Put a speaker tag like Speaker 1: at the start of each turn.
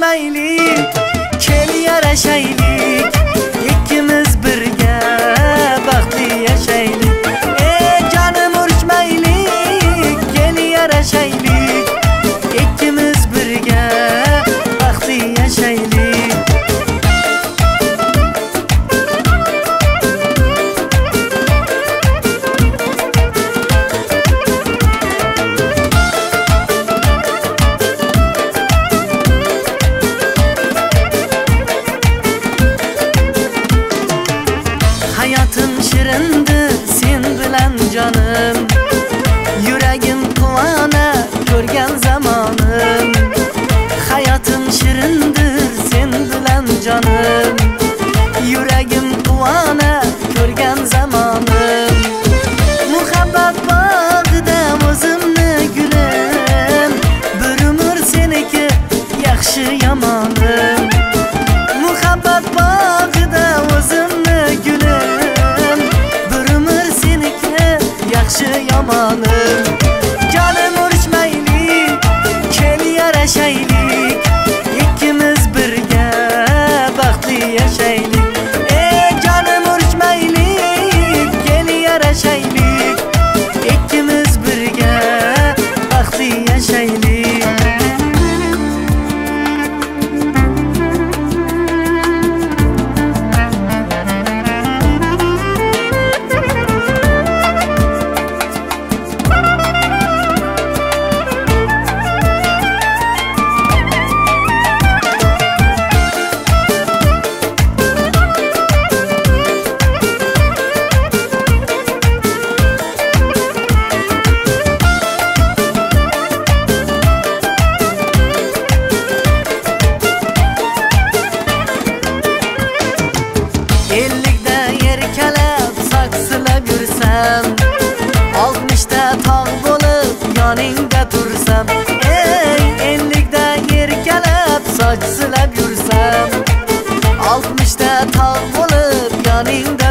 Speaker 1: urushmaylik, kel yarashaylik, ikkimiz birga baxtli yashaylik. Jonim urushmaylik, kel yarashaylik, ikkimiz birga baxtli yashaylik. Hayotim shirindir sen bilan jonim, yuragim quvona ko'rgan zamonim. Hayotim shirindir sen bilan jonim, yuragim quvona ko'rgan zamonim. Muhabbat bog'ida o'zimni gulim, bir umr seniki yaxshi yomonim. Muhabbat bog'ida o'zimni gulim, bir umr seniki yaxshi yomonim. Jonim urushmaylik, kel yarashaylik, ikkimiz birga baxtli yashaylik. Jonim urushmaylik, kel yarashaylik, ikkimiz birga baxtli yashaylik. Ellikda erkalab saksılab yursam, 60da tog' bo'lib yoningda tursam. Ellikda erkalab saksılab yursam, 60da tog' bo'lib yoningda